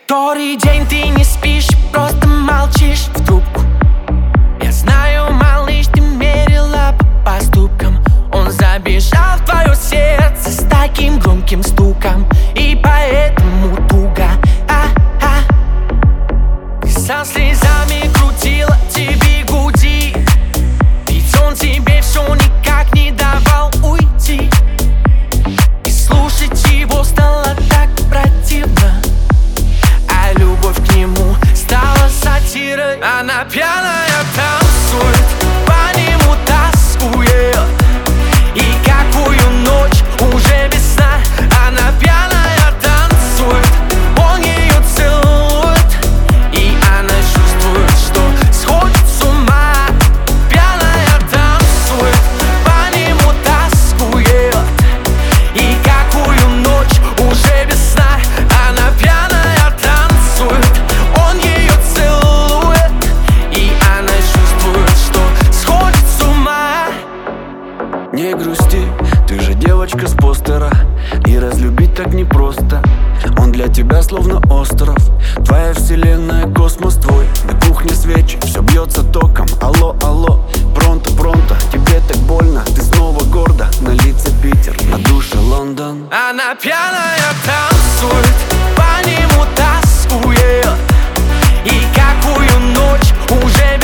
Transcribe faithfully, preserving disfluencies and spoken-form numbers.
Который день ты не спишь, просто молчишь в трубку. Я знаю, малыш, ты мерила по поступкам. Он забежал в твое сердце с таким громким стуком, и поэтому туго. А-а. Ты со слезами крутила тебе груди, ведь он тебе все никак не давал уйти. И слушать его стало так противно, а любовь к нему стала сатирой. Она пьяная танцует, по нему тоскует, и какую ночь уже без сна. Она пьяная танцует, он ее целует, и она чувствует, что сходит с ума. Пьяная танцует, по нему тоскует, и какую ночь уже без сна. Она пьяная танцует, он ее целует, и она чувствует, что сходит с ума. Не грусти, ты же девочка с постера, и разлюбить так непросто. Он для тебя словно остров, твоя вселенная, космос твой. На кухне свечи, все бьется током. Алло, алло, пронто, пронто, тебе так больно, ты снова гордо. На лице Питер, на душе Лондон. Она пьяная танцует, по нему тоскует, и какую ночь уже